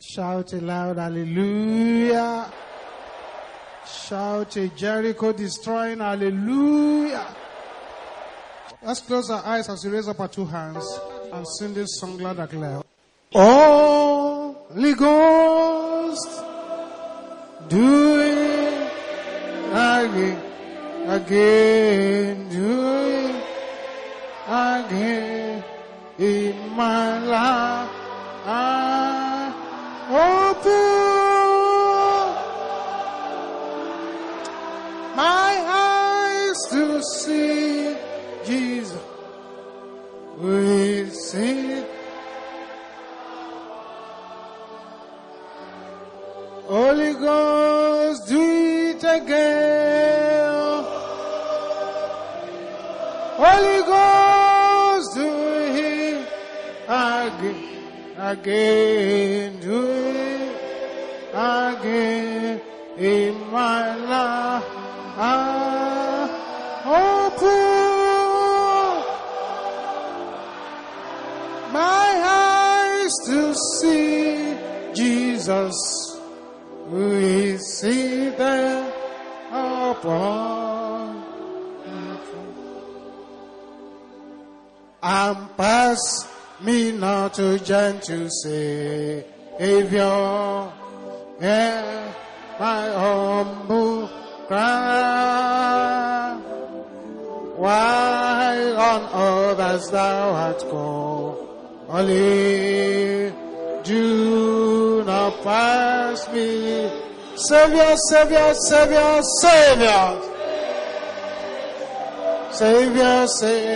Shout aloud, hallelujah. Shout a Jericho destroying, hallelujah. Let's close our eyes as we raise up our two hands and sing this song loud and clear. Holy Ghost, do it again, do it again in my life. Open my eyes to see Jesus. We see Holy Ghost, do it again. Holy Ghost, do it again, do it again in my life. Open my eyes to see Jesus. We see them upon and pass me not to gentle Savior, yeah, my humble cry. Why on earth hast thou art called? Only do not pass me. Savior, Savior, Savior, Savior. Savior,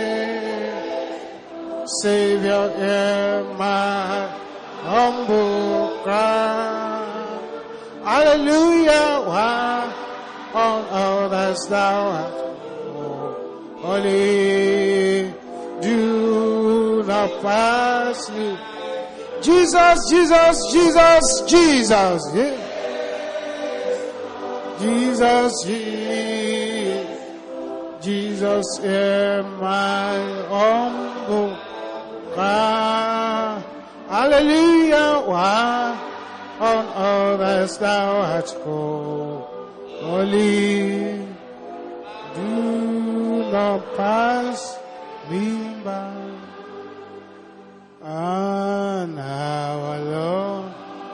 Savior, hear my humble cry. Hallelujah, why on earth hast thou art called? Only do not pass me. Jesus, Jesus, Jesus, Jesus, yeah. Jesus, Jesus, hear my humble cry. Hallelujah, why on earth hast thou art called? Only do not pass me by. And our Lord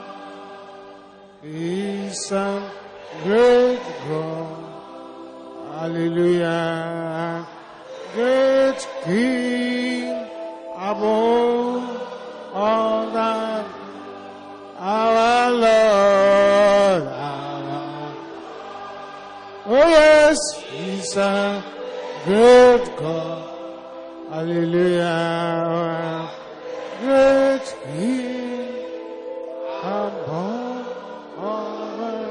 is a great God. Hallelujah. Great King above all that. Our Lord. Oh yes, He's a great God. Hallelujah. Great King above all.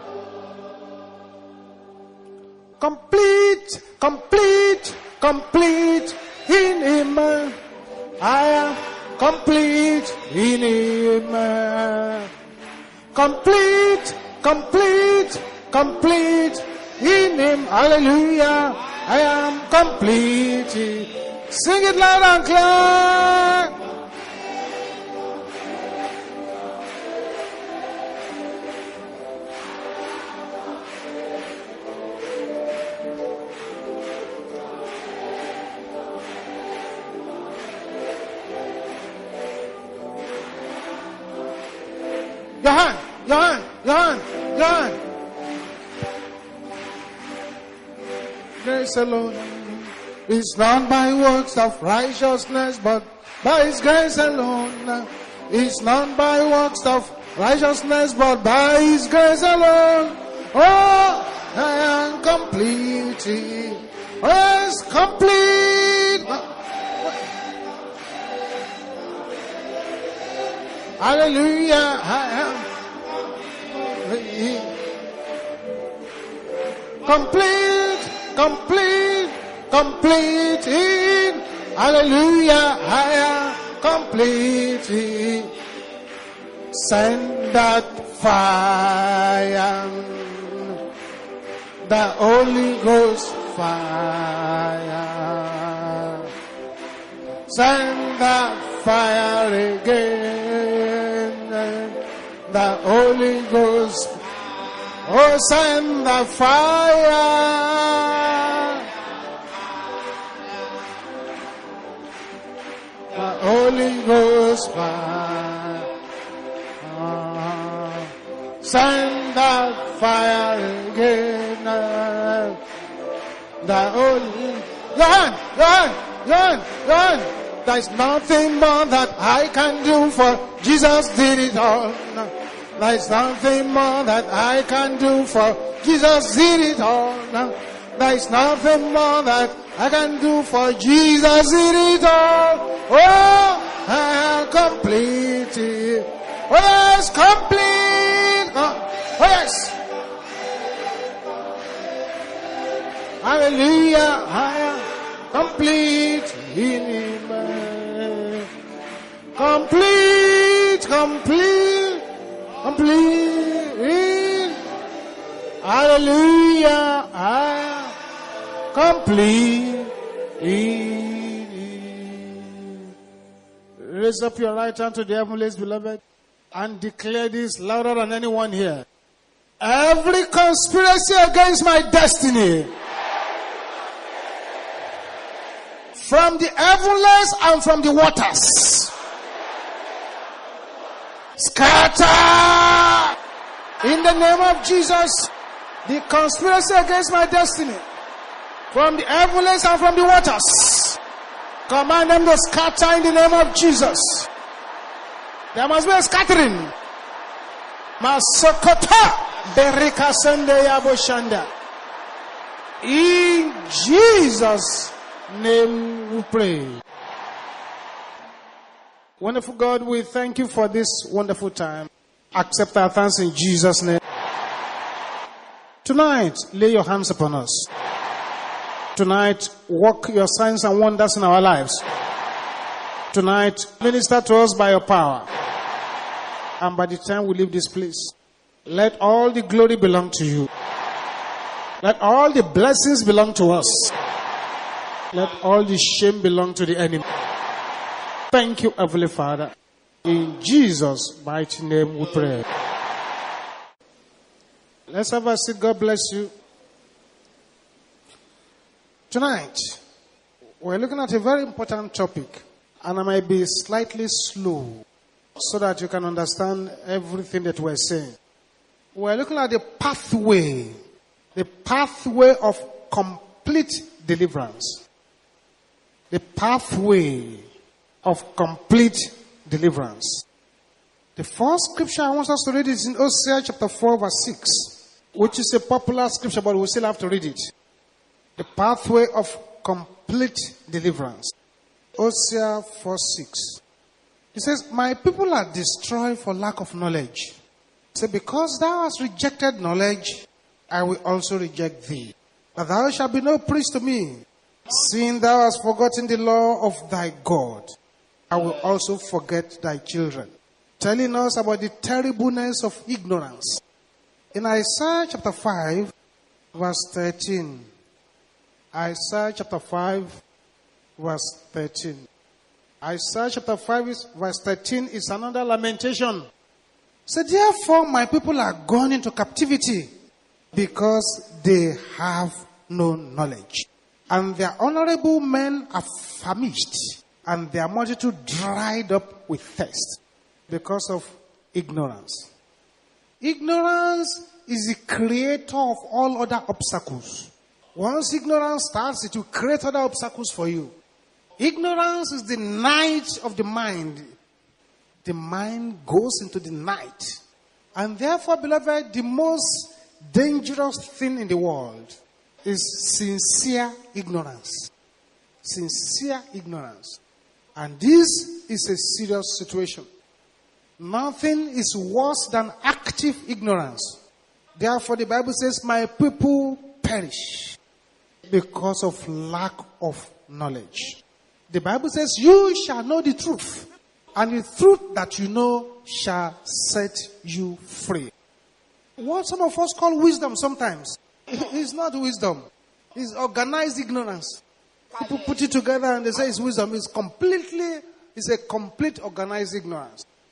Complete, complete, complete in Him. I am complete in Him. Complete, complete, complete in Him. Hallelujah. I am complete. Sing it loud and clear. Your hand, your hand, your hand, your hand. Grace alone is not by works of righteousness, but by His grace alone. It's not by works of righteousness, but by His grace alone. Oh, I am complete. Oh, yes, complete. Hallelujah, I am complete, complete, complete in. Hallelujah, I am complete. Send that fire, the Holy Ghost fire. Send that fire again. the Holy Ghost. Oh, send the fire. The Holy Ghost fire. Send the fire again. The Holy Ghost. Run. There's nothing more that I can do, for Jesus did it all. There's nothing more that I can do, for Jesus did it all. There's nothing more that I can do, for Jesus did it all. Oh, I complete it. Oh yes, complete. Oh yes. Hallelujah. I am complete in Him. Complete. Hallelujah. I am complete in Him. Raise up your right hand to the heavenlies, beloved, and declare this louder than anyone here. Every conspiracy against my destiny, from the heavens and from the waters, scatter in the name of Jesus. The conspiracy against my destiny, from the heavens and from the waters, command them to scatter in the name of Jesus. There must be a scattering. Masokota berika sende yaboshanda. In Jesus' name we pray. Wonderful God, we thank you for this wonderful time. Accept our thanks in Jesus' name. Tonight, lay your hands upon us. Tonight, work your signs and wonders in our lives. Tonight, minister to us by your power. And by the time we leave this place, let all the glory belong to you. Let all the blessings belong to us. Let all the shame belong to the enemy. Thank you, Heavenly Father. In Jesus' mighty name we pray. Let's have a seat. God bless you. Tonight, we're looking at a very important topic, and I might be slightly slow so that you can understand everything that we're saying. We're looking at the pathway of complete deliverance. The pathway of complete deliverance. The first scripture I want us to read is in Hosea chapter 4 verse 6, which is a popular scripture, but we still have to read it. The pathway of complete deliverance. Hosea 4:6. It says, my people are destroyed for lack of knowledge. So because thou hast rejected knowledge, I will also reject thee. But thou shalt be no priest to me, seeing thou hast forgotten the law of thy God. I will also forget thy children. Telling us about the terribleness of ignorance. In Isaiah chapter 5, verse 13. Isaiah chapter 5, verse 13. Isaiah chapter 5, verse 13 is another lamentation. So therefore my people are gone into captivity, because they have no knowledge. And their honorable men are famished, and their multitude dried up with thirst, because of ignorance. Ignorance is the creator of all other obstacles. Once ignorance starts, it will create other obstacles for you. Ignorance is the night of the mind. The mind goes into the night. And therefore, beloved, the most dangerous thing in the world is sincere ignorance. Sincere ignorance. And this is a serious situation. Nothing is worse than active ignorance. Therefore, the Bible says, my people perish because of lack of knowledge. The Bible says, you shall know the truth, and the truth that you know shall set you free. What some of us call wisdom sometimes, it's not wisdom. It's organized ignorance. People put it together and they say it's wisdom. It's a complete organized ignorance.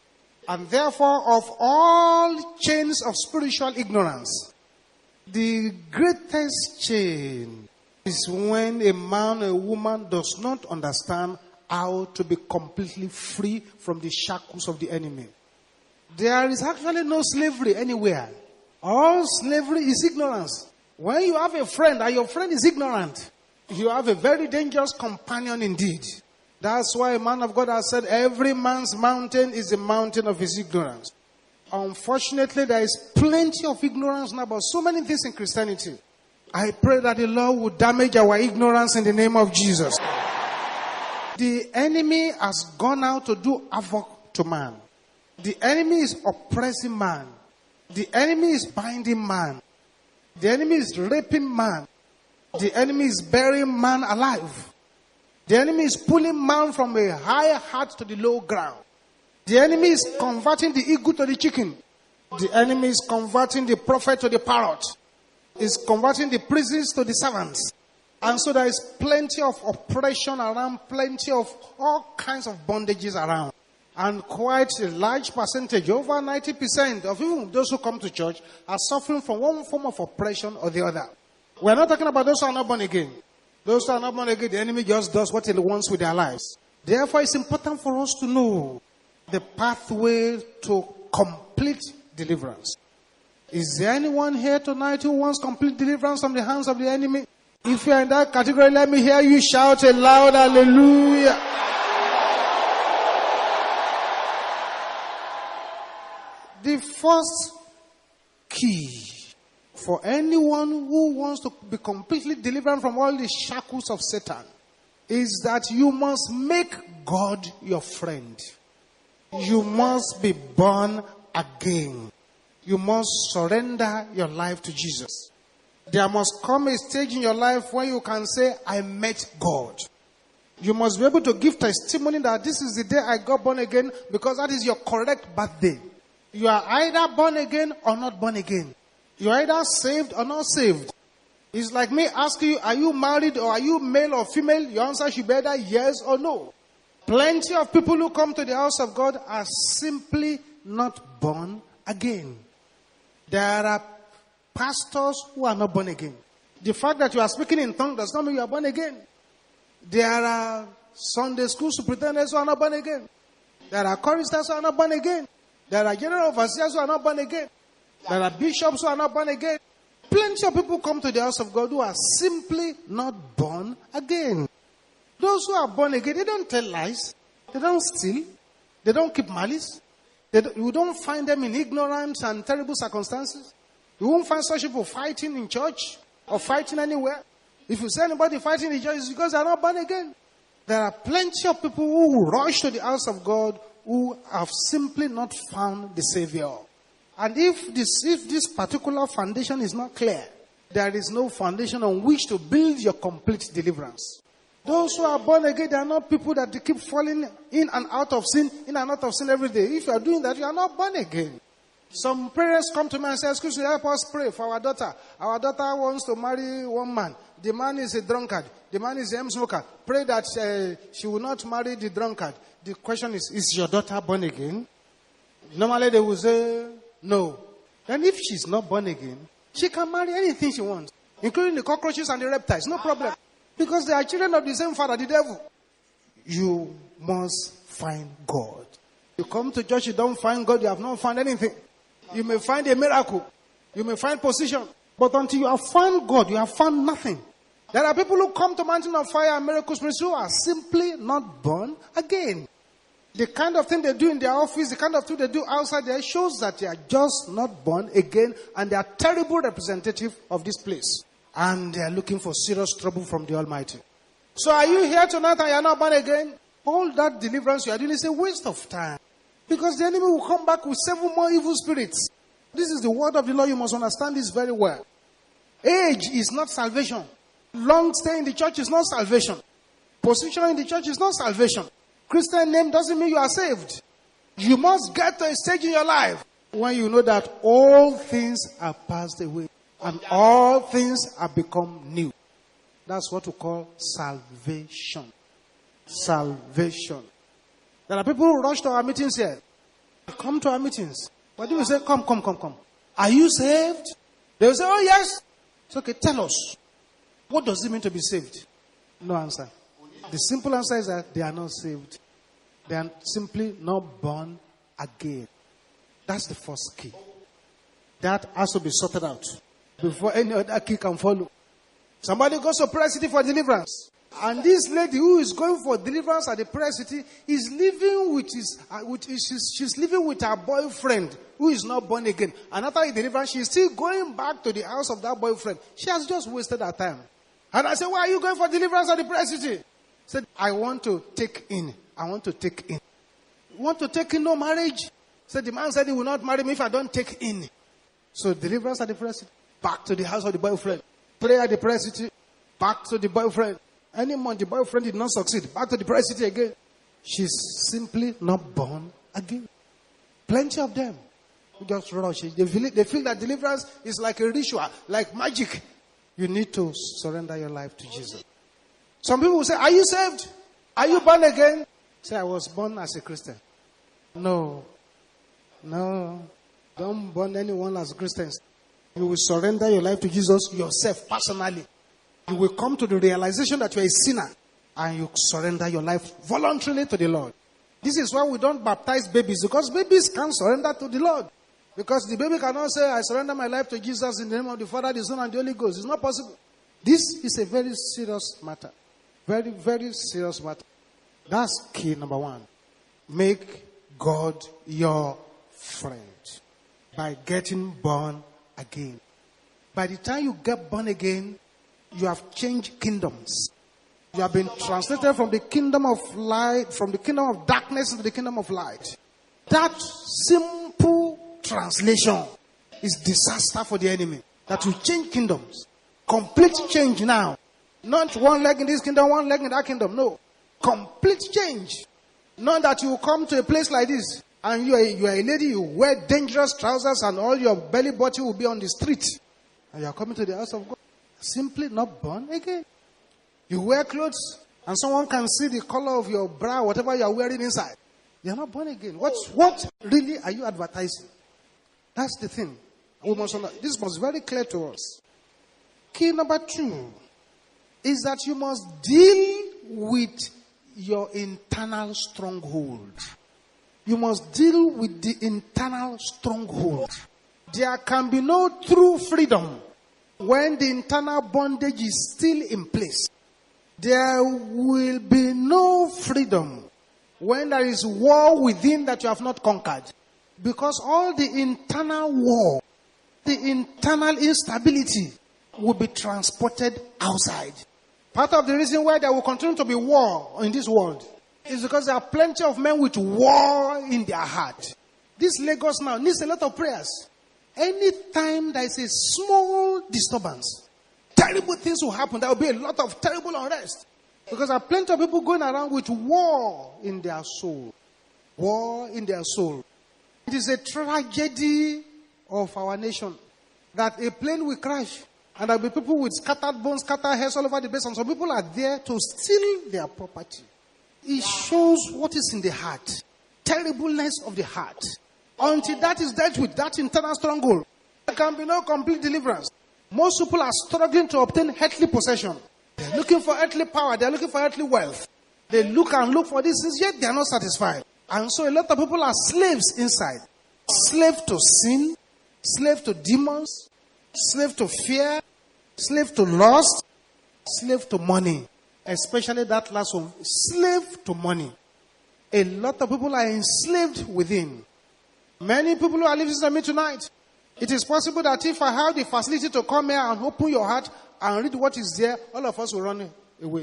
And therefore, of all chains of spiritual ignorance, the greatest chain is when a man or a woman does not understand how to be completely free from the shackles of the enemy. There is actually no slavery anywhere. All slavery is ignorance. When you have a friend and your friend is ignorant, you have a very dangerous companion indeed. That's why a man of God has said, every man's mountain is the mountain of his ignorance. Unfortunately, there is plenty of ignorance now about so many things in Christianity. I pray that the Lord will damage our ignorance in the name of Jesus. The enemy has gone out to do havoc to man. The enemy is oppressing man. The enemy is binding man. The enemy is raping man. The enemy is burying man alive. The enemy is pulling man from a higher height to the low ground. The enemy is converting the eagle to the chicken. The enemy is converting the prophet to the parrot. Is converting the priests to the servants. And so there is plenty of oppression around, plenty of all kinds of bondages around. And quite a large percentage, over 90% of even those who come to church are suffering from one form of oppression or the other. We're not talking about those who are not born again. Those who are not born again, the enemy just does what he wants with their lives. Therefore, it's important for us to know the pathway to complete deliverance. Is there anyone here tonight who wants complete deliverance from the hands of the enemy? If you are in that category, let me hear you shout a loud hallelujah. The first key for anyone who wants to be completely delivered from all the shackles of Satan is that you must make God your friend. You must be born again. You must surrender your life to Jesus. There must come a stage in your life where you can say, I met God. You must be able to give testimony that this is the day I got born again, because that is your correct birthday. You are either born again or not born again. You are either saved or not saved. It's like me asking you, are you married or are you male or female? Your answer should be either yes or no. Plenty of people who come to the house of God are simply not born again. There are pastors who are not born again. The fact that you are speaking in tongues does not mean you are born again. There are Sunday school superintendents who are not born again. There are choristers who are not born again. There are general overseers who are not born again. There are bishops who are not born again. Plenty of people come to the house of God who are simply not born again. Those who are born again, they don't tell lies. They don't steal. They don't keep malice. You don't find them in ignorance and terrible circumstances. You won't find such people fighting in church or fighting anywhere. If you see anybody fighting in church, it's because they are not born again. There are plenty of people who rush to the house of God who have simply not found the Savior. And if this particular foundation is not clear, there is no foundation on which to build your complete deliverance. Those who are born again, they are not people that they keep falling in and out of sin every day. If you are doing that, you are not born again. Some parents come to me and say, excuse me, help us pray for our daughter. Our daughter wants to marry one man. The man is a drunkard. The man is a smoker. Pray that she will not marry the drunkard. The question is your daughter born again? Normally they will say, no. Then if she's not born again, she can marry anything she wants, including the cockroaches and the reptiles. No problem. Because they are children of the same father, the devil. You must find God. You come to church, you don't find God, you have not found anything. You may find a miracle. You may find position. But until you have found God, you have found nothing. There are people who come to Mountain of Fire and Miracles Ministry who are simply not born again. The kind of thing they do in their office, the kind of thing they do outside there shows that they are just not born again, and they are terrible representative of this place. And they are looking for serious trouble from the Almighty. So are you here tonight and you are not born again? All that deliverance you are doing is a waste of time. Because the enemy will come back with 7 more evil spirits. This is the word of the Lord. You must understand this very well. Age is not salvation. Long stay in the church is not salvation. Position in the church is not salvation. Christian name doesn't mean you are saved. You must get to a stage in your life when you know that all things are passed away and all things have become new. That's what we call salvation. Salvation. There are people who rush to our meetings here. Come to our meetings. But they will say, come. Are you saved? They will say, oh yes. It's okay, tell us. What does it mean to be saved? No answer. The simple answer is that they are not saved. They are simply not born again. That's the first key. That has to be sorted out before any other key can follow. Somebody goes to prayer city for deliverance. And this lady who is going for deliverance at the prayer city is living she's living with her boyfriend who is not born again. And after the deliverance, she's still going back to the house of that boyfriend. She has just wasted her time. And I said, why are you going for deliverance at the prayer city? She said, I want to take in. You want to take in no marriage? So the man said he will not marry me if I don't take in. So deliverance at the prayer city, back to the house of the boyfriend. Prayer at the prayer city, back to the boyfriend. Any month the boyfriend did not succeed, back to the prayer city again. She's simply not born again. Plenty of them just rush. They feel that deliverance is like a ritual, like magic. You need to surrender your life to Jesus. Some people will say, are you saved? Are you born again? Say, I was born as a Christian. No. Don't born anyone as Christians. You will surrender your life to Jesus yourself, personally. You will come to the realization that you are a sinner. And you surrender your life voluntarily to the Lord. This is why we don't baptize babies. Because babies can't surrender to the Lord. Because the baby cannot say, I surrender my life to Jesus in the name of the Father, the Son, and the Holy Ghost. It's not possible. This is a very serious matter. Very, very serious matter. That's key number one. Make God your friend by getting born again. By the time you get born again, you have changed kingdoms. You have been translated from the kingdom of light, from the kingdom of darkness into the kingdom of light. That simple translation is disaster for the enemy. That will change kingdoms. Complete change now. Not one leg in this kingdom, one leg in that kingdom. No. Complete change. Not that you come to a place like this and you are a lady, you wear dangerous trousers and all your belly button will be on the street. And you are coming to the house of God. Simply not born again. You wear clothes and someone can see the color of your bra, whatever you are wearing inside. You are not born again. What really are you advertising? That's the thing. This must be very clear to us. Key number 2 is that you must deal with your internal stronghold. You must deal with the internal stronghold. There can be no true freedom when the internal bondage is still in place. There will be no freedom when there is war within that you have not conquered. Because all the internal war, the internal instability will be transported outside. Part of the reason why there will continue to be war in this world is because there are plenty of men with war in their heart. This Lagos now needs a lot of prayers. Anytime there is a small disturbance, terrible things will happen. There will be a lot of terrible unrest. Because there are plenty of people going around with war in their soul. War in their soul. It is a tragedy of our nation that a plane will crash and there will be people with scattered bones, scattered hairs all over the place, and some people are there to steal their property. It shows what is in the heart. Terribleness of the heart. Until that is dealt with, that internal stronghold, there can be no complete deliverance. Most people are struggling to obtain earthly possession. They're looking for earthly power. They're looking for earthly wealth. They look and look for these things, yet they are not satisfied. And so a lot of people are slaves inside. Slave to sin, slave to demons, slave to fear, slave to lust, slave to money. Especially that last one, slave to money. A lot of people are enslaved within. Many people who are listening to me tonight, it is possible that if I have the facility to come here and open your heart and read what is there, all of us will run away.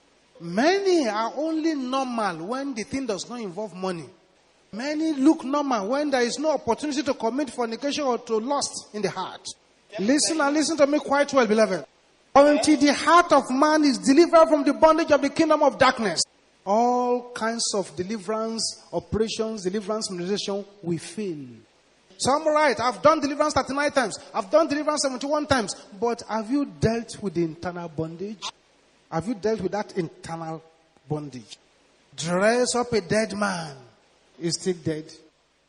Many are only normal when the thing does not involve money. Many look normal when there is no opportunity to commit fornication or to lust in the heart. Listen and listen to me quite well, beloved. Until the heart of man is delivered from the bondage of the kingdom of darkness, all kinds of deliverance operations, deliverance ministration will fail. Some right, I've done deliverance 39 times. I've done deliverance 71 times. But have you dealt with the internal bondage? Have you dealt with that internal bondage? Dress up a dead man. He's still dead.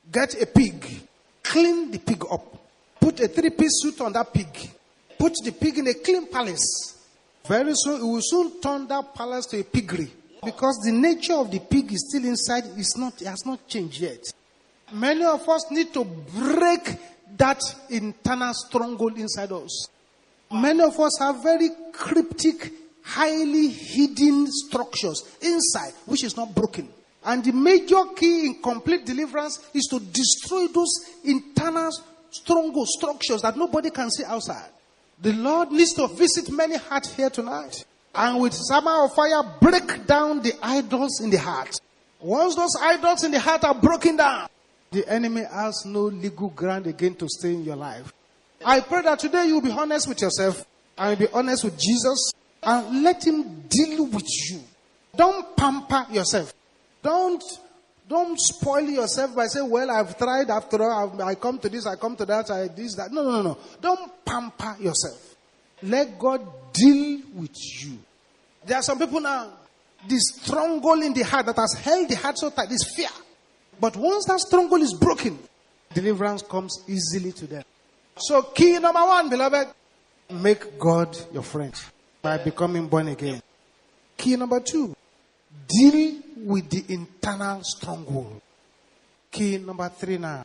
Get a pig. Clean the pig up. Put a 3-piece suit on that pig. Put the pig in a clean palace. Very soon, it will soon turn that palace to a piggery. Because the nature of the pig is still inside. It has not changed yet. Many of us need to break that internal stronghold inside us. Many of us have very cryptic, highly hidden structures inside, which is not broken. And the major key in complete deliverance is to destroy those internal stronghold structures that nobody can see outside. The Lord needs to visit many hearts here tonight. And with hammer of fire, break down the idols in the heart. Once those idols in the heart are broken down, the enemy has no legal ground again to stay in your life. I pray that today you'll be honest with yourself and you'll be honest with Jesus and let him deal with you. Don't pamper yourself. Don't spoil yourself by saying, well, I've tried after all, I come to this, I come to that, I this, that. No. Don't pamper yourself. Let God deal with you. There are some people now, the stronghold in the heart that has held the heart so tight is fear. But once that stronghold is broken, deliverance comes easily to them. So key number 1, beloved, make God your friend by becoming born again. Key number 2, deal with the internal stronghold. Key number 3 now,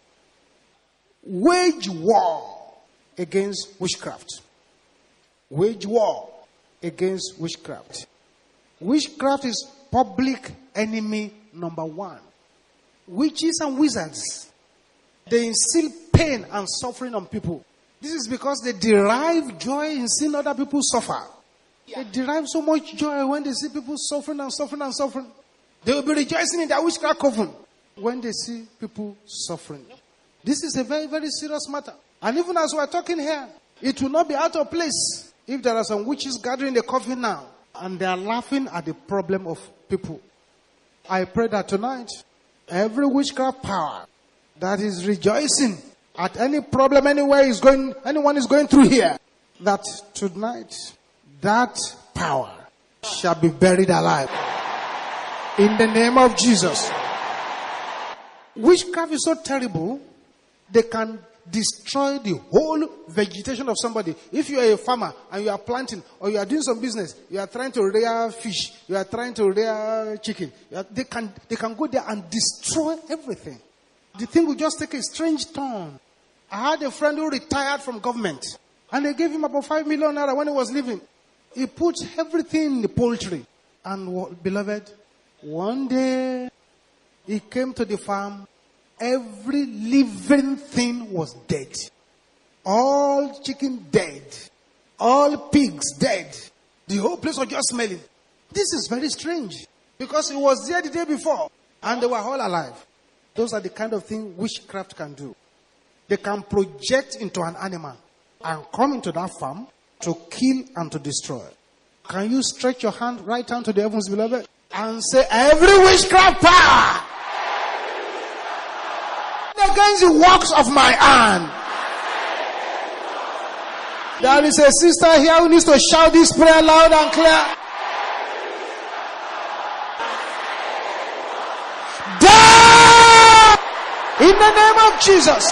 wage war against witchcraft. Wage war against witchcraft. Witchcraft is public enemy number 1. Witches and wizards, they instill pain and suffering on people. This is because they derive joy in seeing other people suffer. They derive so much joy when they see people suffering and suffering and suffering. They will be rejoicing in their witchcraft coven when they see people suffering. This is a very, very serious matter. And even as we are talking here, it will not be out of place if there are some witches gathering in the coven now and they are laughing at the problem of people. I pray that tonight, every witchcraft power that is rejoicing at any problem anyone is going through here, that tonight, that power shall be buried alive. In the name of Jesus. Witchcraft is so terrible, they can destroy the whole vegetation of somebody. If you are a farmer and you are planting or you are doing some business, you are trying to rear fish, you are trying to rear chicken, they can go there and destroy everything. The thing will just take a strange turn. I had a friend who retired from government and they gave him about 5 million naira when he was leaving. He put everything in the poultry. And beloved, one day he came to the farm. Every living thing was dead. All chicken dead. All pigs dead. The whole place was just smelling. This is very strange. Because it was there the day before. And they were all alive. Those are the kind of things witchcraft can do. They can project into an animal and come into that farm to kill and to destroy. Can you stretch your hand right down to the heavens, beloved? And say, every witchcraft power against the works of my hand. There is a sister here who needs to shout this prayer loud and clear. Die! In the name of Jesus.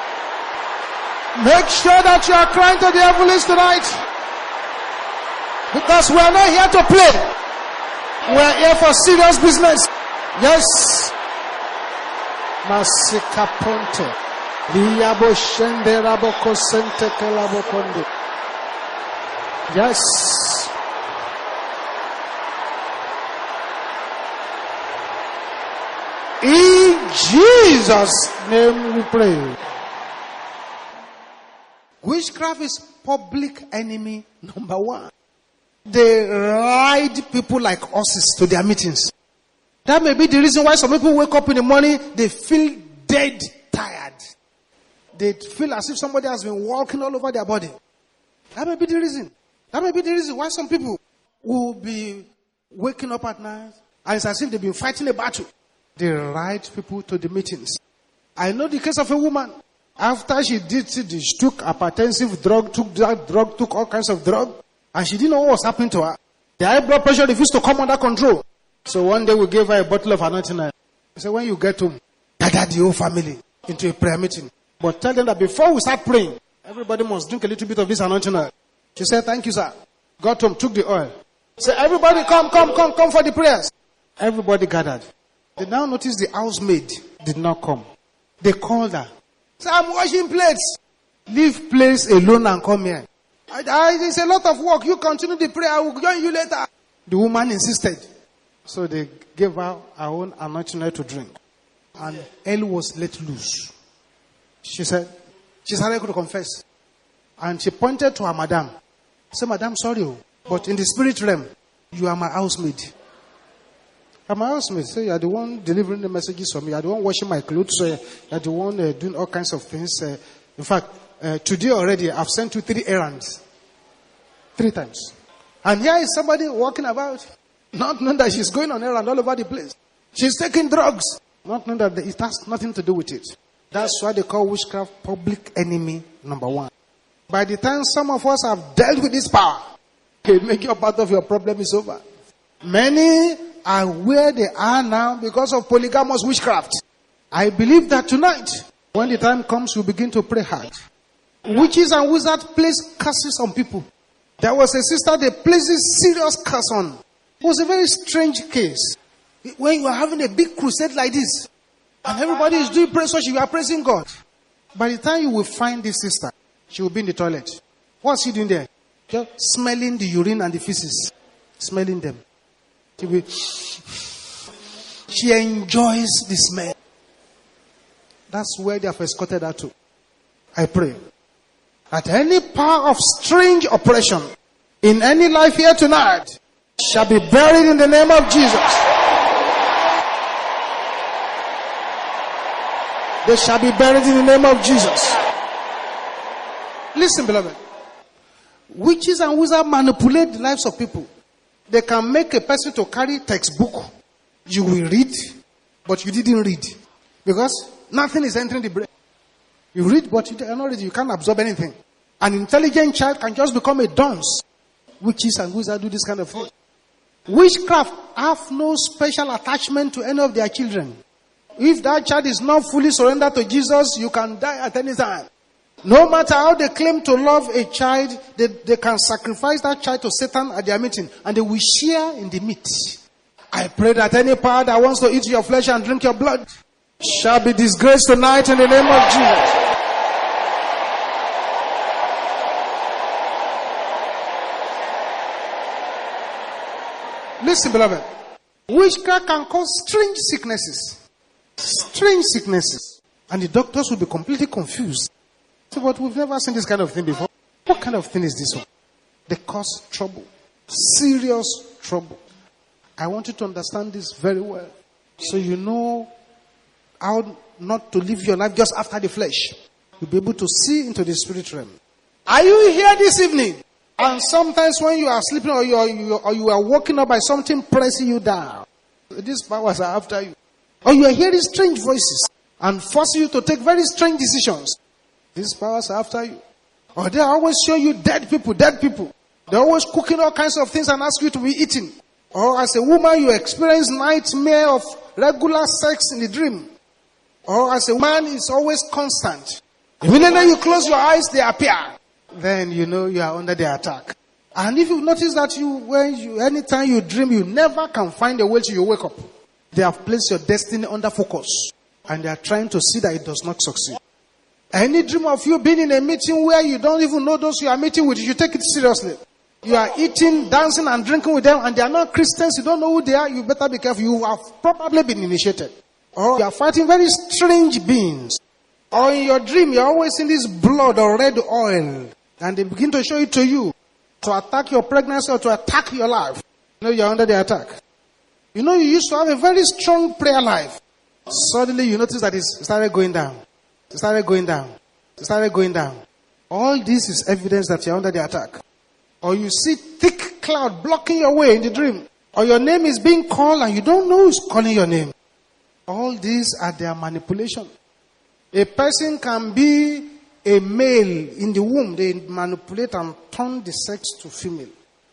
Make sure that you are crying to the heavens tonight. Because we are not here to play. We are here for serious business. Yes. Masika ponte. Liyabo shende raboko sente kelabo konde. Yes. In Jesus' name we pray. Witchcraft is public enemy number 1. They ride people like horses to their meetings. That may be the reason why some people wake up in the morning, they feel dead tired. They feel as if somebody has been walking all over their body. That may be the reason. That may be the reason why some people will be waking up at night and it's as if they've been fighting a battle. They ride people to the meetings. I know the case of a woman. After she took hypertensive drug, took all kinds of drug, and she didn't know what was happening to her. The high blood pressure refused to come under control. So one day we gave her a bottle of anointing oil. I said, when you get home, gather the whole family. into a prayer meeting. But tell them that before we start praying, everybody must drink a little bit of this anointing oil. She said, thank you, sir. Got home, took the oil. Said, everybody come for the prayers. Everybody gathered. They now noticed the housemaid did not come. They called her. Said, I'm washing plates. Leave place alone and come here. There's a lot of work. You continue the prayer. I will join you later. The woman insisted. So they gave her own anointing oil to drink. And Eli was let loose. She said, she started to confess. And she pointed to her madam. Said, Madam, sorry, but in the spirit realm, you are my housemaid. I'm my housemaid. So you are the one delivering the messages for me. You are the one washing my clothes. You are the one doing all kinds of things. In fact, today already, I've sent you 3 errands. 3 times. And here is somebody walking about, not knowing that she's going on errand all over the place. She's taking drugs, not knowing that it has nothing to do with it. That's why they call witchcraft public enemy number 1. By the time some of us have dealt with this power, it make your part of your problem is over. Many are where they are now because of polygamous witchcraft. I believe that tonight, when the time comes, we begin to pray hard. Witches and wizards place curses on people. There was a sister they placed a serious curse on. It was a very strange case. When you are having a big crusade like this, and everybody is doing praise worship, you are praising God. By the time you will find this sister, she will be in the toilet. What's she doing there? Just smelling the urine and the feces. Smelling them. She enjoys the smell. That's where they have escorted her to. I pray that any power of strange oppression in any life here tonight shall be buried in the name of Jesus. They shall be buried in the name of Jesus. Listen, beloved. Witches and wizards manipulate the lives of people. They can make a person to carry textbook. You will read, but you didn't read. Because nothing is entering the brain. You read, but you cannot read. You can't absorb anything. An intelligent child can just become a dunce. Witches and wizards do this kind of thing. Witchcraft have no special attachment to any of their children. If that child is not fully surrendered to Jesus, you can die at any time. No matter how they claim to love a child, they can sacrifice that child to Satan at their meeting, and they will share in the meat. I pray that any power that wants to eat your flesh and drink your blood shall be disgraced tonight in the name of Jesus. Listen, beloved. Witchcraft can cause strange sicknesses. Strange sicknesses. And the doctors will be completely confused. So, but we've never seen this kind of thing before. What kind of thing is this one? They cause trouble. Serious trouble. I want you to understand this very well. So you know how not to live your life just after the flesh. You'll be able to see into the spirit realm. Are you here this evening? And sometimes when you are sleeping or you are waking up by something pressing you down, these powers are after you. Or you are hearing strange voices and forcing you to take very strange decisions. These powers are after you. Or they always show you dead people. They're always cooking all kinds of things and ask you to be eaten. Or as a woman, you experience nightmare of regular sex in the dream. Or as a man, it's always constant. Immediately you close your eyes, they appear. Then you know you are under their attack. And if you notice that anytime you dream, you never can find a way till you wake up. They have placed your destiny under focus. And they are trying to see that it does not succeed. Any dream of you being in a meeting where you don't even know those you are meeting with, you take it seriously. You are eating, dancing, and drinking with them, and they are not Christians, you don't know who they are, you better be careful. You have probably been initiated. Or you are fighting very strange beings. Or in your dream, you are always seeing this blood or red oil, and they begin to show it to you to attack your pregnancy or to attack your life. You know you are under the attack. You know you used to have a very strong prayer life. Suddenly you notice that it started going down. It started going down. It started going down. All this is evidence that you are under the attack. Or you see thick cloud blocking your way in the dream. Or your name is being called and you don't know who's calling your name. All these are their manipulation. A person can be a male in the womb. They manipulate and turn the sex to female.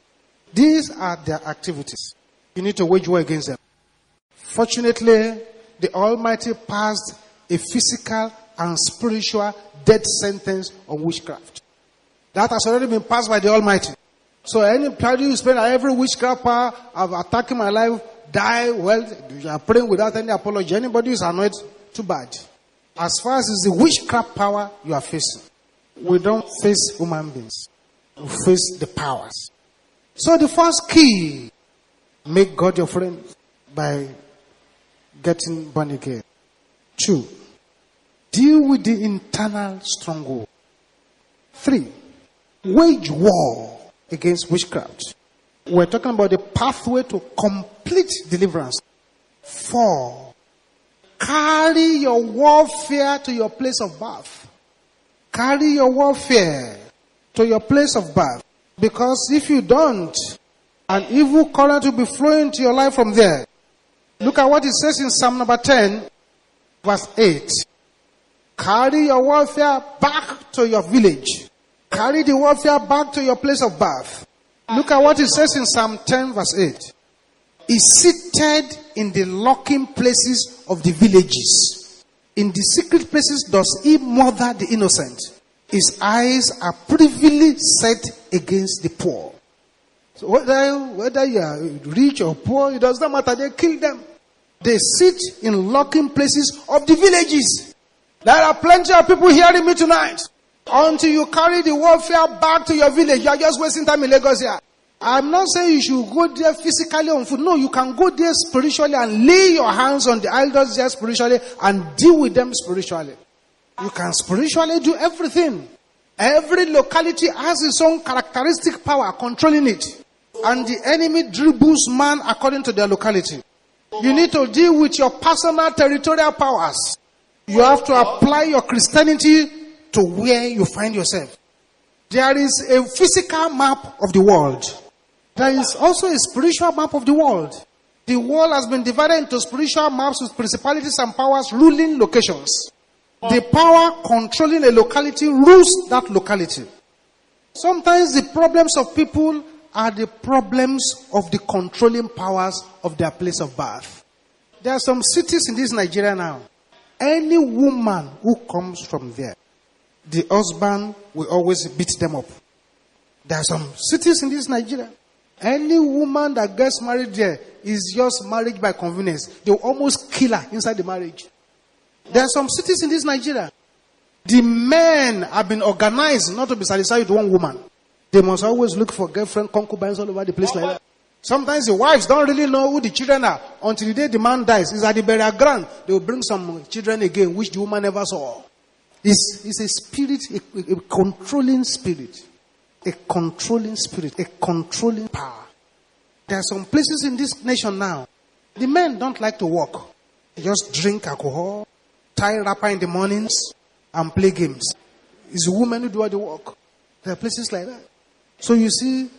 These are their activities. You need to wage war against them. Fortunately, the Almighty passed a physical and spiritual death sentence on witchcraft. That has already been passed by the Almighty. So any party you spend every witchcraft power of attacking my life, die, well, you are praying without any apology. Anybody who is annoyed, too bad. As far as it's the witchcraft power you are facing, we don't face human beings. We face the powers. So the first key, make God your friend by getting born again. 2, deal with the internal stronghold. 3, wage war against witchcraft. We're talking about the pathway to complete deliverance. 4, carry your warfare to your place of birth. Carry your warfare to your place of birth. Because if you don't, an evil current will be flowing to your life from there. Look at what it says in Psalm number 10, verse 8. Carry your warfare back to your village. Carry the warfare back to your place of birth. Look at what it says in Psalm 10, verse 8. Is seated in the lurking places of the villages. In the secret places does he murder the innocent. His eyes are privily set against the poor. So whether you are rich or poor, it does not matter. They kill them. They sit in lurking places of the villages. There are plenty of people hearing me tonight. Until you carry the warfare back to your village, you are just wasting time in Lagos here. I'm not saying you should go there physically on foot. No, you can go there spiritually and lay your hands on the idols there spiritually and deal with them spiritually. You can spiritually do everything. Every locality has its own characteristic power controlling it. And the enemy dribbles man according to their locality. You need to deal with your personal territorial powers. You have to apply your Christianity to where you find yourself. There is a physical map of the world. There is also a spiritual map of the world. The world has been divided into spiritual maps with principalities and powers ruling locations. The power controlling a locality rules that locality. Sometimes the problems of people are the problems of the controlling powers of their place of birth. There are some cities in this Nigeria now. Any woman who comes from there, the husband will always beat them up. There are some cities in this Nigeria. Any woman that gets married there is just marriage by convenience. They will almost kill her inside the marriage. There are some cities in this Nigeria. The men have been organized not to be satisfied with one woman. They must always look for girlfriend, concubines all over the place like that. Sometimes the wives don't really know who the children are until the day the man dies. It's at the burial ground. They will bring some children again, which the woman never saw. It's a spirit, a controlling spirit. A controlling spirit. A controlling power. There are some places in this nation now. The men don't like to work. They just drink alcohol, tie wrapper in the mornings, and play games. It's the women who do all the work. There are places like that. So you see,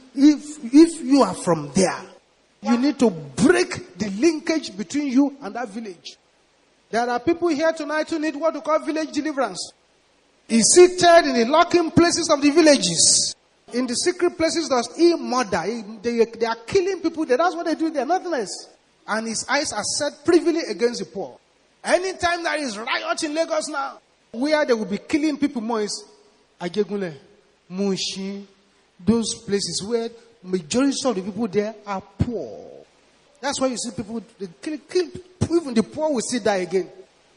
if you are from there, you need to break the linkage between you and that village. There are people here tonight who need what we call village deliverance. He's seated in the lurking places of the villages. In the secret places does he murder. They are killing people there. That's what they do there. Nothing else. And his eyes are set privily against the poor. Anytime there is riot in Lagos now, where they will be killing people more is Ajegule, Mushin, those places where majority of the people there are poor. That's why you see people, they kill even the poor will still die again.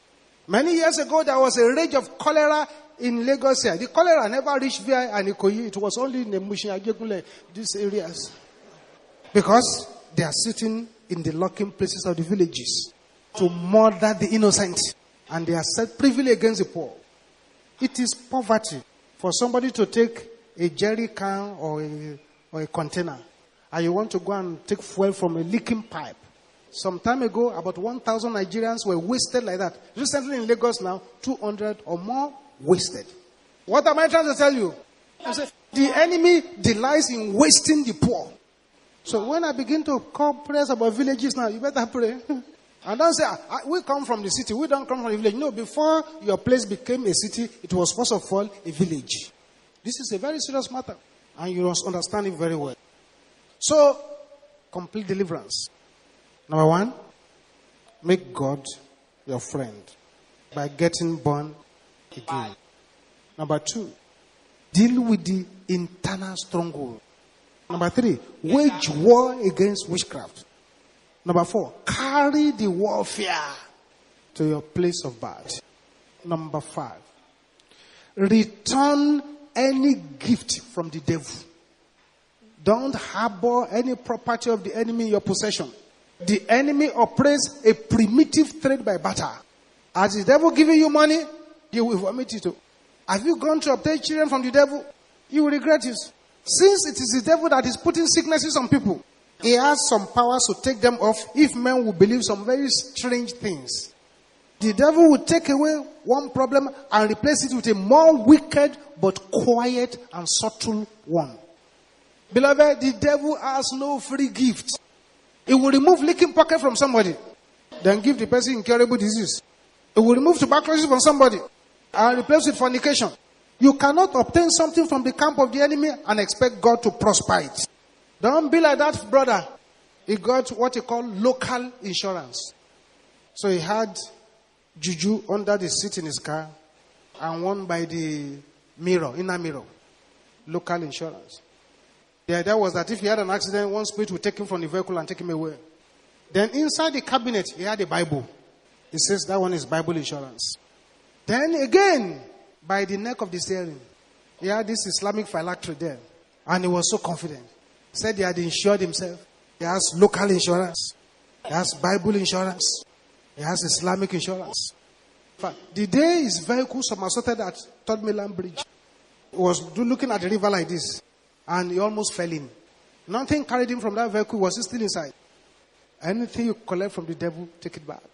Many years ago, there was a rage of cholera in Lagos here. The cholera never reached VI and Ikoyi. It was only in the Mushin, Ajegule, these areas. Because they are sitting in the lurking places of the villages to murder the innocent. And they are set privily against the poor. It is poverty for somebody to take a jerry can or a container, and you want to go and take fuel from a leaking pipe. Some time ago, about 1,000 Nigerians were wasted like that. Recently in Lagos now, 200 or more wasted. What am I trying to tell you? I said, the enemy delights in wasting the poor. So when I begin to call prayers about villages now, you better pray. And don't say, we come from the city, we don't come from the village. No, before your place became a city, it was first of all a village. This is a very serious matter. And you must understand it very well. So, complete deliverance. Number 1, make God your friend. by getting born again. Number 2, deal with the internal stronghold. Number 3, wage war against witchcraft. Number 4, carry the warfare to your place of birth. Number 5, return any gift from the devil. Don't harbor any property of the enemy in your possession. The enemy operates a primitive trade by barter. As the devil giving you money, you will vomit it. Have you gone to obtain children from the devil? You will regret it. Since it is the devil that is putting sicknesses on people, he has some powers to take them off if men will believe some very strange things. The devil will take away one problem and replace it with a more wicked but quiet and subtle one. Beloved, the devil has no free gift. He will remove leaking pocket from somebody, then give the person incurable disease. He will remove tuberculosis from somebody and replace it with fornication. You cannot obtain something from the camp of the enemy and expect God to prosper it. Don't be like that brother. He got what he called local insurance. So he had juju under the seat in his car and one by the mirror, inner mirror. Local insurance. The idea was that if he had an accident, one spirit would take him from the vehicle and take him away. Then inside the cabinet, he had a Bible. He says that one is Bible insurance. Then again, by the neck of the steering, he had this Islamic phylactery there. And he was so confident. He said he had insured himself. He has local insurance. He has Bible insurance. He has Islamic insurance. In fact, the day his vehicle somersaulted at Third Mainland Bridge, he was looking at the river like this. And he almost fell in. Nothing carried him from that vehicle. Was still inside. Anything you collect from the devil, take it back.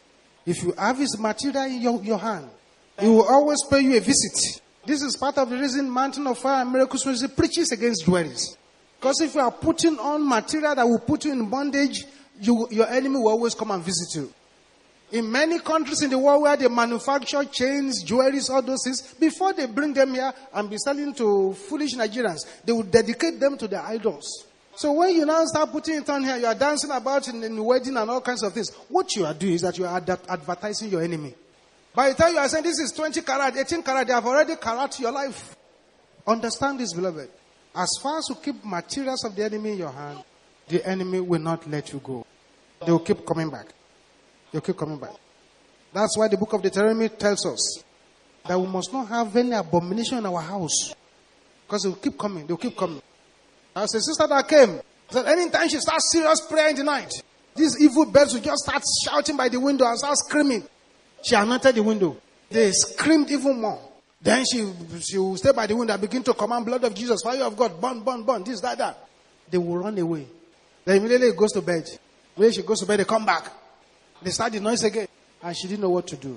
If you have his material in your hand, he will always pay you a visit. This is part of the reason Mountain of Fire and Miracles Ministry preaches against jewelries. Because if you are putting on material that will put you in bondage, your enemy will always come and visit you. In many countries in the world where they manufacture chains, jewelries, all those things, before they bring them here and be selling to foolish Nigerians, they will dedicate them to their idols. So when you now start putting it on here, you are dancing about in the wedding and all kinds of things. What you are doing is that you are advertising your enemy. By the time you are saying this is 20 karat, 18 karat, they have already karat your life. Understand this, beloved. As far as you keep materials of the enemy in your hand, the enemy will not let you go. They will keep coming back. They'll keep coming back. That's why the book of Deuteronomy tells us that we must not have any abomination in our house. Because they will keep coming. They will keep coming. As a sister that came, said anytime she starts serious prayer in the night, these evil birds will just start shouting by the window and start screaming. She anointed the window. They screamed even more. Then she will stay by the window and begin to command blood of Jesus, fire of God, burn, burn, burn, this, that. They will run away. Then immediately it goes to bed. When she goes to bed, they come back. They start the noise again. And she didn't know what to do.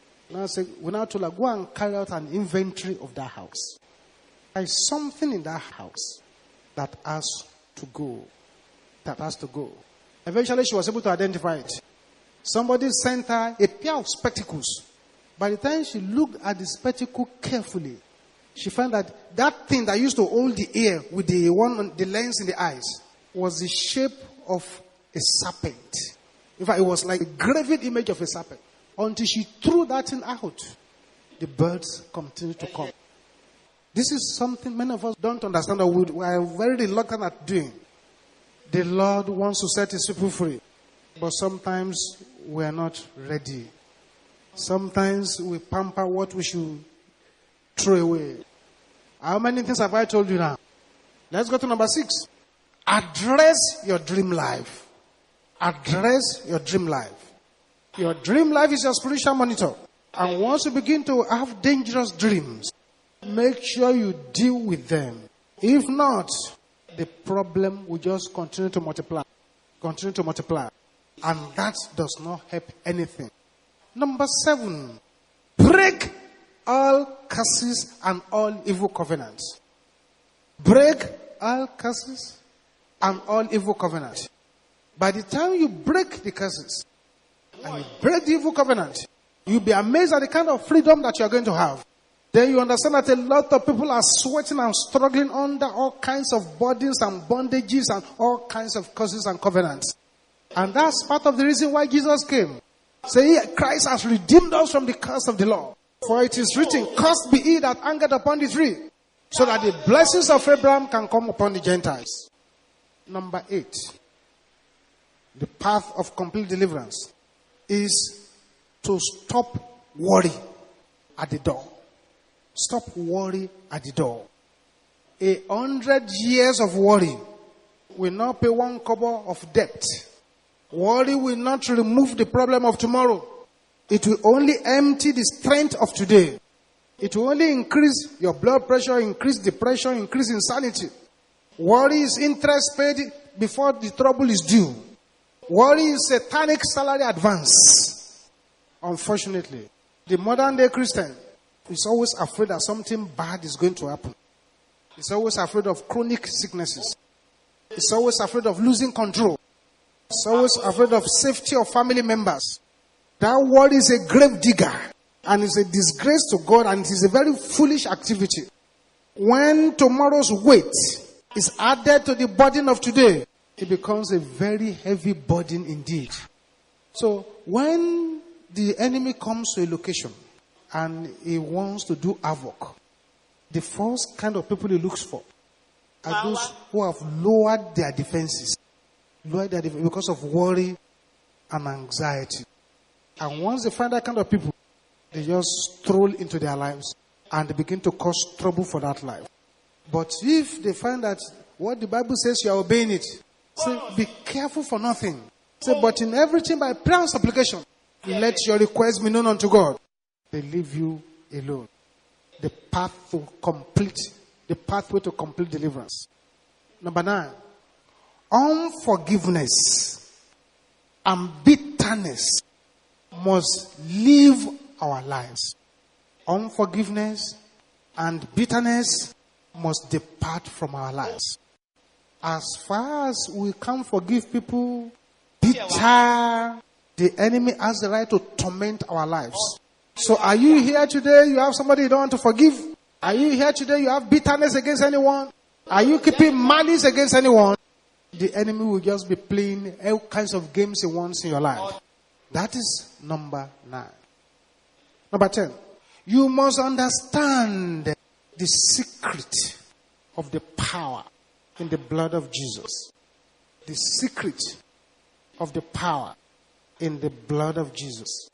We now told her, go and carry out an inventory of that house. There is something in that house that has to go. That has to go. Eventually she was able to identify it. Somebody sent her a pair of spectacles. By the time she looked at the spectacle carefully, she found that that thing that used to hold the ear with the lens in the eyes was the shape of a serpent. In fact, it was like a graven image of a serpent. Until she threw that thing out, the birds continued to come. This is something many of us don't understand or we are very reluctant at doing. The Lord wants to set his people free. But sometimes we are not ready. Sometimes we pamper what we should throw away. How many things have I told you now? Let's go to number 6. Address your dream life. Address your dream life. Your dream life is your spiritual monitor. And once you begin to have dangerous dreams, make sure you deal with them. If not, the problem will just continue to multiply. Continue to multiply. And that does not help anything. Number 7. Break all curses and all evil covenants. Break all curses and all evil covenants. By the time you break the curses and you break the evil covenant, you'll be amazed at the kind of freedom that you're going to have. Then you understand that a lot of people are sweating and struggling under all kinds of burdens and bondages and all kinds of curses and covenants. And that's part of the reason why Jesus came. Say, Christ has redeemed us from the curse of the law. For it is written, cursed be he that hangeth upon the tree, so that the blessings of Abraham can come upon the Gentiles. Number 8. The path of complete deliverance is to stop worry at the door. Stop worry at the door. 100 years of worry will not pay 1 kobo of debt. Worry will not remove the problem of tomorrow. It will only empty the strength of today. It will only increase your blood pressure, increase depression, increase insanity. Worry is interest paid before the trouble is due. Worry is satanic salary advance. Unfortunately, the modern day Christian is always afraid that something bad is going to happen. He's always afraid of chronic sicknesses. He's always afraid of losing control. He's always afraid of safety of family members. That worry is a grave digger and is a disgrace to God, and it is a very foolish activity. When tomorrow's weight is added to the burden of today, it becomes a very heavy burden indeed. So when the enemy comes to a location and he wants to do havoc, the first kind of people he looks for are those who have lowered their defenses. Because of worry and anxiety. And once they find that kind of people, they just stroll into their lives and they begin to cause trouble for that life. But if they find that what the Bible says, you are obeying it, say, be careful for nothing. Say, but in everything by prayer and supplication, let your requests be known unto God. They leave you alone. The pathway to complete deliverance. Number 9, unforgiveness and bitterness must leave our lives. Unforgiveness and bitterness must depart from our lives. As far as we can't forgive people, bitter, the enemy has the right to torment our lives. So are you here today, you have somebody you don't want to forgive? Are you here today, you have bitterness against anyone? Are you keeping malice against anyone? The enemy will just be playing all kinds of games he wants in your life. That is number 9. Number 10. You must understand the secret of the power in the blood of Jesus. The secret of the power in the blood of Jesus.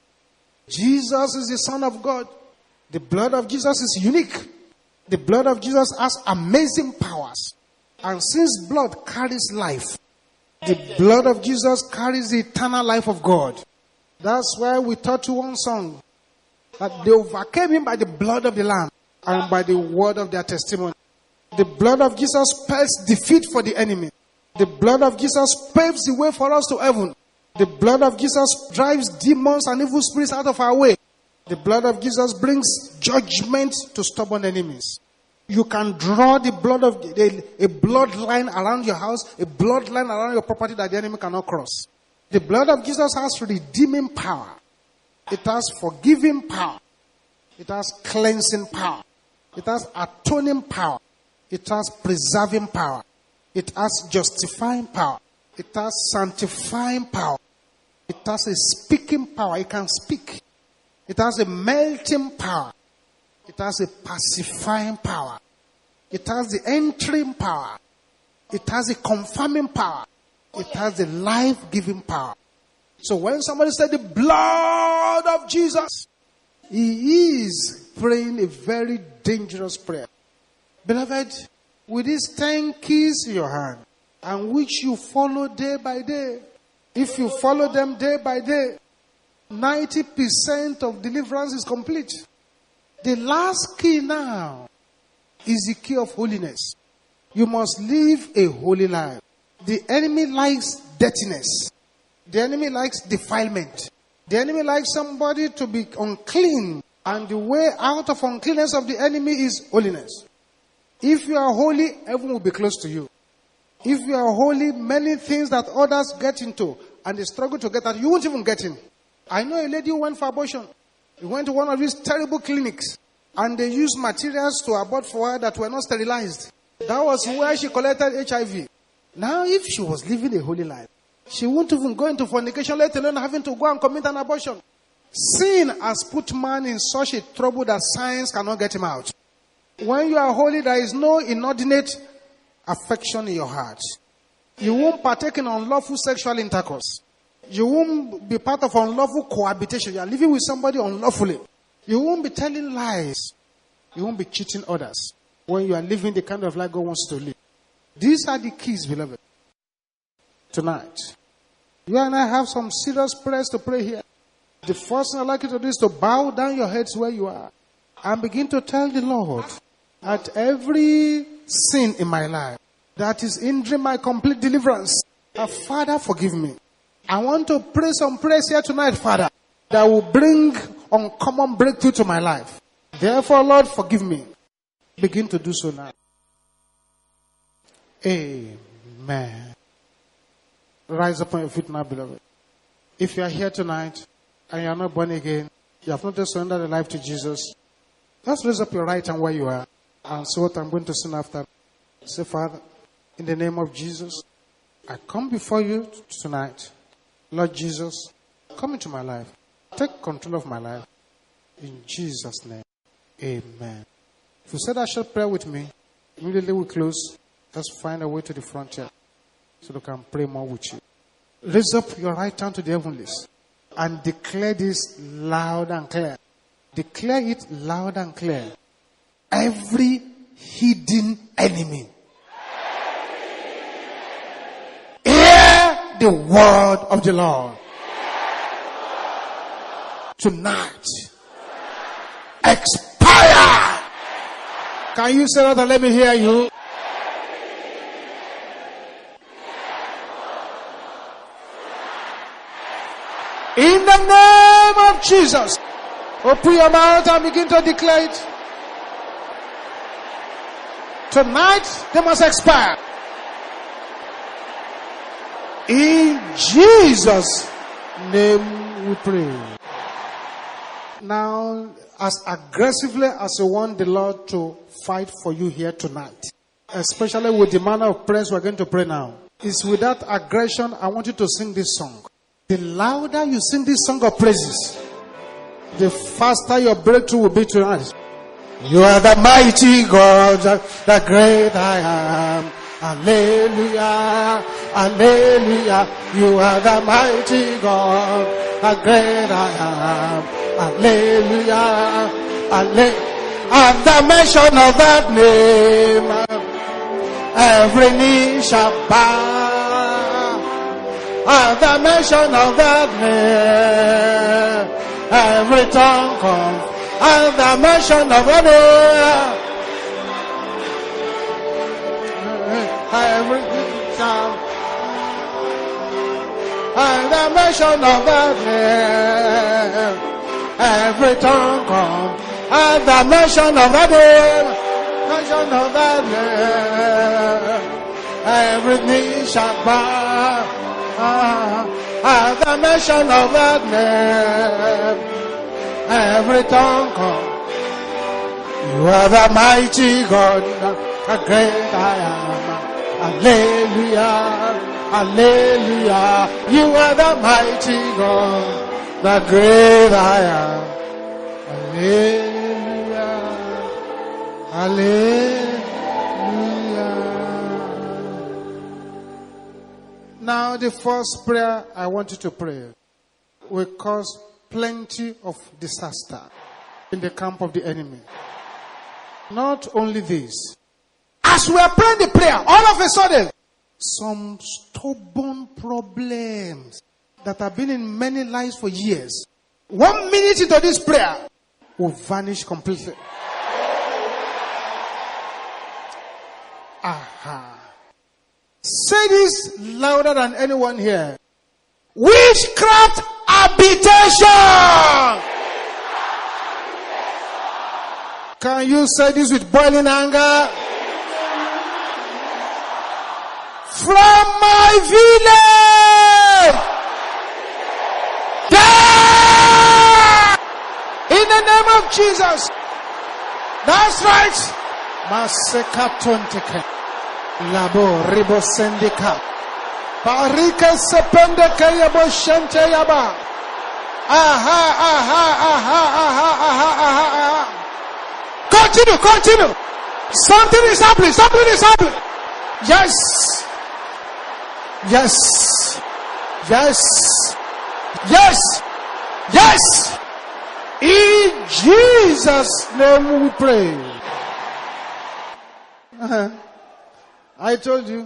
Jesus is the Son of God. The blood of Jesus is unique. The blood of Jesus has amazing powers. And since blood carries life, the blood of Jesus carries the eternal life of God. That's why we taught you one song, that they overcame him by the blood of the Lamb and by the word of their testimony. The blood of Jesus spells defeat for the enemy. The blood of Jesus paves the way for us to heaven. The blood of Jesus drives demons and evil spirits out of our way. The blood of Jesus brings judgment to stubborn enemies. You can draw the blood of a bloodline around your house, a bloodline around your property that the enemy cannot cross. The blood of Jesus has redeeming power. It has forgiving power. It has cleansing power. It has atoning power. It has preserving power. It has justifying power. It has sanctifying power. It has a speaking power. It can speak. It has a melting power. It has a pacifying power. It has the entering power. It has a confirming power. It has the life-giving power. So when somebody said the blood of Jesus, he is praying a very dangerous prayer. Beloved, with these 10 keys in your hand, and which you follow day by day, if you follow them day by day, 90% of deliverance is complete. The last key now is the key of holiness. You must live a holy life. The enemy likes dirtiness. The enemy likes defilement. The enemy likes somebody to be unclean. And the way out of uncleanness of the enemy is holiness. If you are holy, heaven will be close to you. If you are holy, many things that others get into and they struggle to get out, you won't even get in. I know a lady who went for abortion. She went to one of these terrible clinics and they used materials to abort for her that were not sterilized. That was where she collected HIV. Now, if she was living a holy life, She won't even go into fornication, let alone having to go and commit an abortion. Sin has put man in such a trouble that science cannot get him out. When you are holy, there is no inordinate affection in your heart. You won't partake in unlawful sexual intercourse. You won't be part of unlawful cohabitation. You are living with somebody unlawfully. You won't be telling lies. You won't be cheating others when you are living the kind of life God wants you to live. These are the keys, beloved. Tonight, you and I have some serious prayers to pray here. The first thing I'd like you to do is to bow down your heads where you are and begin to tell the Lord that every sin in my life that is hindering my complete deliverance, Father, forgive me. I want to pray some prayers here tonight, Father, that will bring uncommon breakthrough to my life. Therefore, Lord, forgive me. Begin to do so now. Amen. Rise up on your feet now, beloved. If you are here tonight and you are not born again, you have not just surrendered your life to Jesus, just raise up your right hand where you are and say what I'm going to sing after. Say, Father, in the name of Jesus, I come before you tonight. Lord Jesus, come into my life. Take control of my life. In Jesus' name, amen. If you said that short prayer with me, immediately we close. Just find a way to the frontier so we can pray more with you. Raise up your right hand to the heavenlies and declare this loud and clear. Declare it loud and clear. Every hidden enemy, hear the word of the Lord. Tonight, expire. Can you say that and let me hear you? In the name of Jesus, open your mouth and begin to declare it. Tonight, they must expire. In Jesus' name we pray. Now, as aggressively as you want the Lord to fight for you here tonight, especially with the manner of prayers we're going to pray now, is with that aggression, I want you to sing this song. The louder you sing this song of praises, the faster your breakthrough will be tonight. You are the mighty God, the great I am. Hallelujah, hallelujah. You are the mighty God, the great I am. Hallelujah, hallelujah. At the mention of that name, every knee shall bow. At the mention of that name, every tongue comes. At the mention of that name, every knee shall. At the mention of that name, every tongue comes. At the mention of that name, mention of that name, every knee shall bow. At the mention of that name, every tongue comes. You are the mighty God, the great I am. Hallelujah, hallelujah. You are the mighty God, the great I am. Hallelujah, hallelujah. Now the first prayer I want you to pray will cause plenty of disaster in the camp of the enemy. Not only this, as we are praying the prayer, all of a sudden, some stubborn problems that have been in many lives for years, 1 minute into this prayer, will vanish completely. Aha. Say this louder than anyone here. Witchcraft habitation. Can you say this with boiling anger? From my village. Die! In the name of Jesus. That's right. Maseka tonteke. Labo ribo sendika. Parike sepende kayabo shente yaba. Aha. Continue. Something is happening. Yes. In Jesus' name we pray. I told you.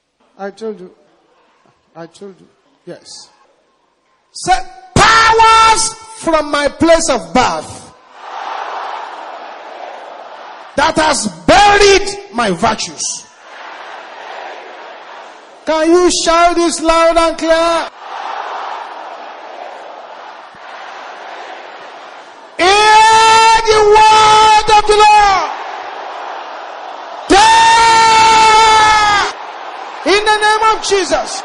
Yes. Say, powers from my place of birth that has buried my virtues. Can you shout this loud and clear? Hear the word of the Lord. In the name of Jesus.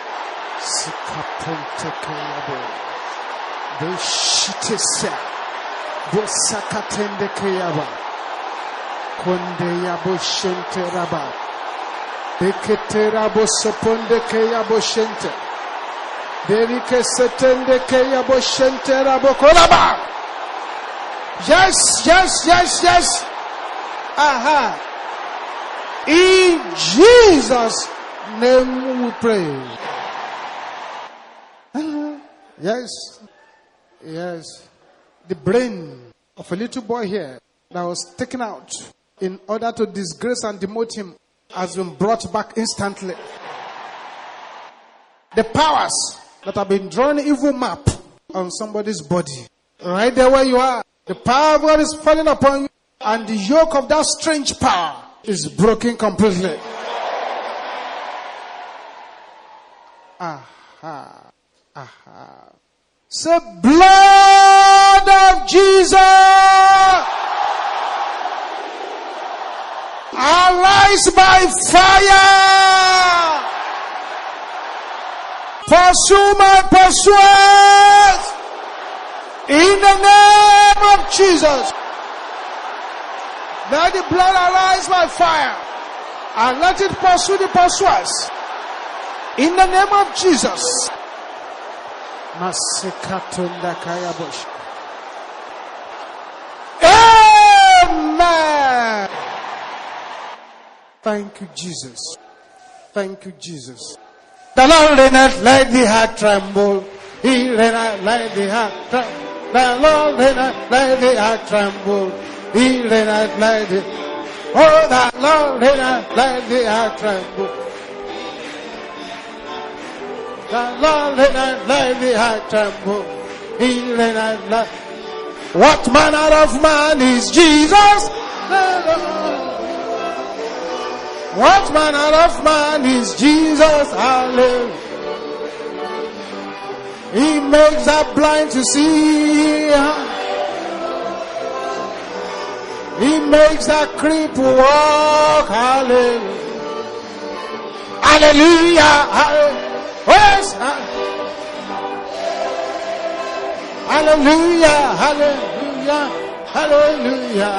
Yes. Aha. In Jesus' name we pray. Yes. The brain of a little boy here that was taken out in order to disgrace and demote him has been brought back instantly. The powers that have been drawn evil map on somebody's body, right there where you are, the power of God is falling upon you, and the yoke of that strange power is broken completely. Aha. Say, blood of Jesus, arise by fire, pursue my pursuers, in the name of Jesus. Let the blood arise by fire, and let it pursue the pursuers, in the name of Jesus. Amen. Thank you, Jesus. The Lord reigneth, let the heart tremble. He reigneth, let the heart tremble. The Lord reigneth, let the heart tremble. He reigneth, let the... Oh, the Lord reigneth, let the heart tremble. The Lord reigneth, let the heart tremble. He reigneth, let... What manner of man is Jesus? What manner of man is Jesus? Hallelujah. He makes the blind to see. He makes the cripple walk. Hallelujah. Hallelujah. Yes. Hallelujah. Hallelujah. Hallelujah.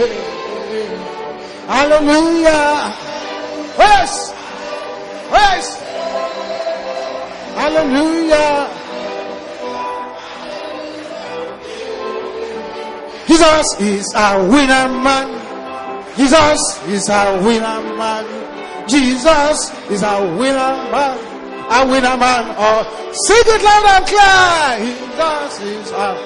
Hallelujah. Yes. Hallelujah. Jesus is a winner man. Jesus is a winner man. Jesus is a winner man. A winner man. Oh, sing it loud and clear. Jesus is a...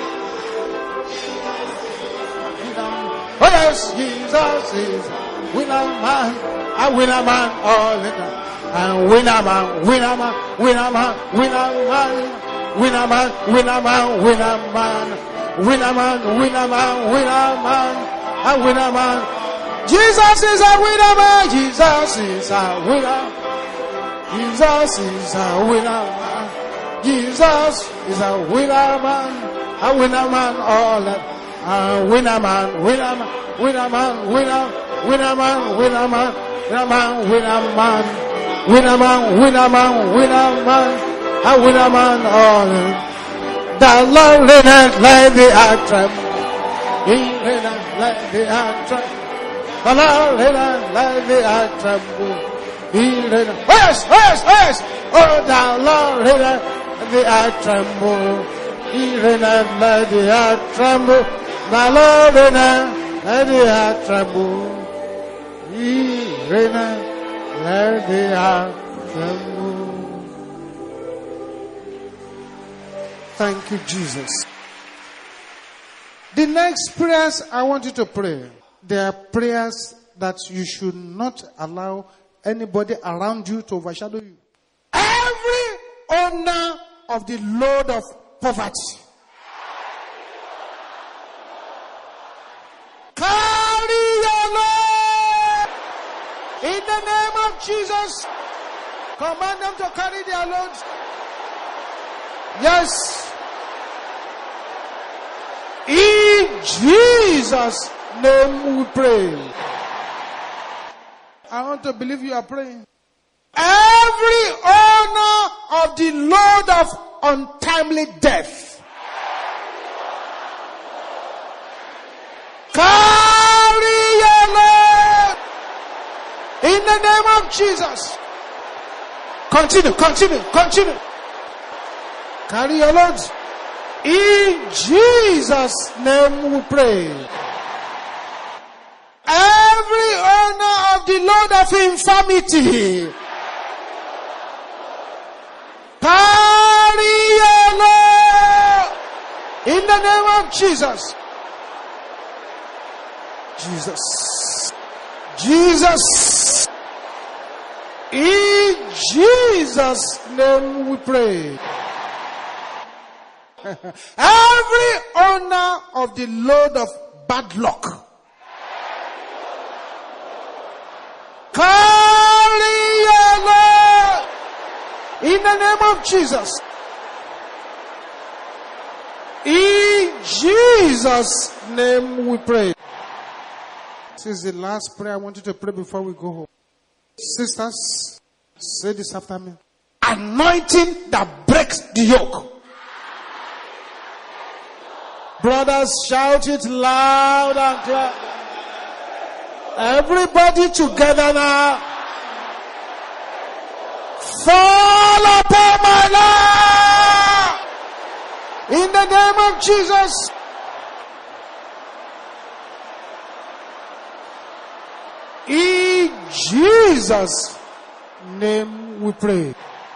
Oh yes, Jesus is a winner man. A winner man. Oh, and winner man. Winner man. Winner man. Winner man. Winner man. Winner man. Winner man. Winner man, winner man, winner man, a winner man. Jesus is a winner man. Jesus is a winner. Jesus is a winner man. Jesus is a winner man. A winner man, all that. A winner man, winner man, winner man, winner man, winner man, winner man, winner man, winner man, winner man, winner man, a winner man, all that. The Lord reigneth, let the earth tremble. He reigneth, let the earth tremble. The Lord reigneth, let the earth tremble. He reigneth. Oh yes, oh yes, oh yes. Oh, thou Lord reigneth, the earth tremble. He reigneth, let the earth tremble. My Lord reigneth, let the earth tremble. He reigneth, let the earth tremble. Thank you, Jesus. The next prayers I want you to pray, they are prayers that you should not allow anybody around you to overshadow you. Every owner of the load of poverty, carry your load in the name of Jesus. Command them to carry their loads. Yes. In Jesus' name we pray. I want to believe you are praying. Every owner of the load of untimely death, carry your load in the name of Jesus. Continue. Carry your loads. In Jesus' name we pray. Every owner of the load of infirmity, carry your load in the name of Jesus. Jesus. In Jesus' name we pray. Every owner of the load of bad luck, carry your load in the name of Jesus. In Jesus' name we pray. This is the last prayer I want you to pray before we go home. Sisters, say this after me. Anointing that breaks the yoke. Brothers, shout it loud and clear. Everybody together now. Fall upon my life in the name of Jesus. In Jesus' name we pray.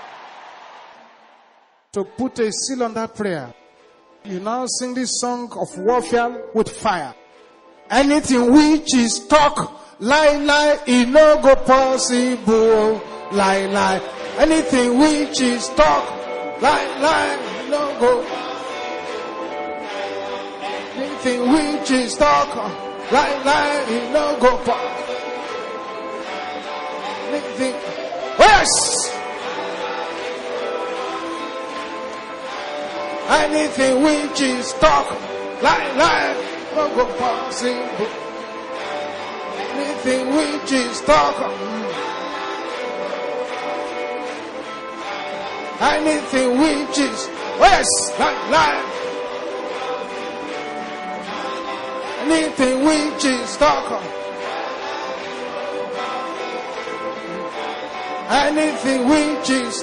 To put a seal on that prayer, you now sing this song of warfare with fire. Anything which is talk, lie, it no go possible. Lie. Anything which is talk, lie, it no go. Anything which is talk, lie, it no go possible. Anything, yes. Anything which is talk, lie, no go possible. Anything which is talk, anything which is, yes, lie. Anything which is talk, anything which is.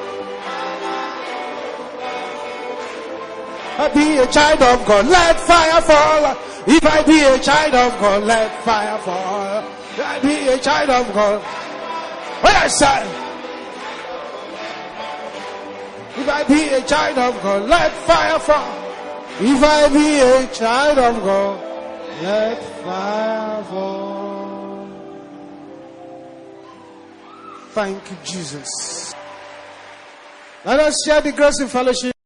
I be a child of God, let fire fall. If I be a child of God, let fire fall. If I be a child of God, yes, if I be a child of God, let fire fall. If I be a child of God, let fire fall. Thank you, Jesus. Let us share the grace in fellowship.